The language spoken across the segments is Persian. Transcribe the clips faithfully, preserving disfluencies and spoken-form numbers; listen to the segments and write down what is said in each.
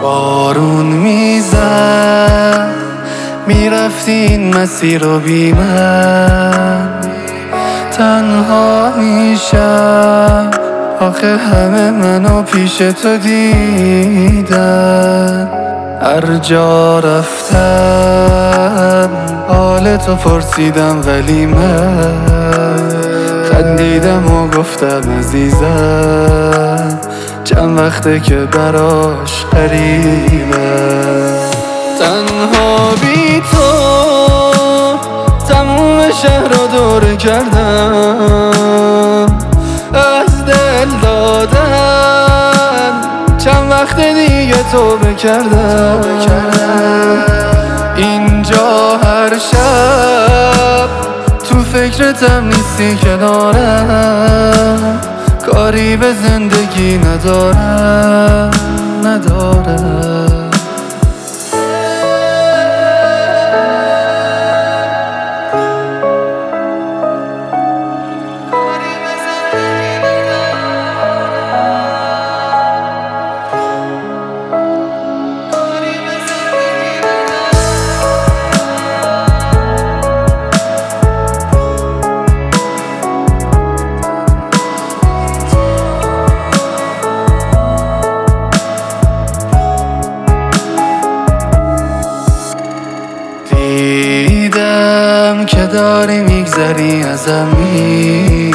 بارون میزد میرفتی این مسیر رو بی من، تنها میشم آخه همه منو پیش تو دیدن. هر جا رفتم حال تو پرسیدم ولی من خندیدم و گفتم عزیزم چند وقته که براش غریبم. تنها بی تو تموم شهر رو دور کردم، از دل دادن چند وقت دیگه توبه کردم. اینجا هر شب تو فکرتم نیستی کنارم، کاری به زندگی ندارم ندارم. دیدم که داری میگذری ازم میری،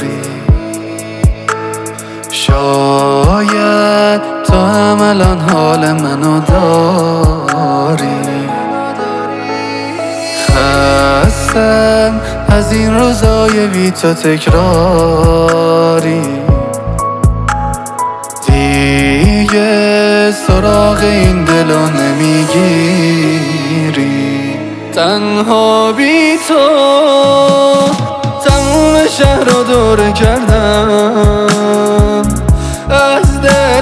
شاید تو هم الان حال منو داری. خستم از این روزای بی تو تکراری، دیگه سراغ این دلو نمیگیری. تنها بی تو تموم شهر رو دور کردم، از دل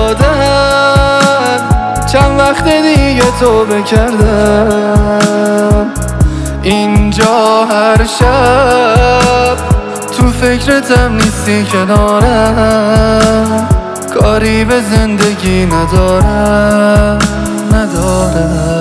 دادن چند وقت دیگه توبه کردم. اینجا هر شب تو فکرتم نیستی کنارم، کاری به زندگی ندارم ندارم.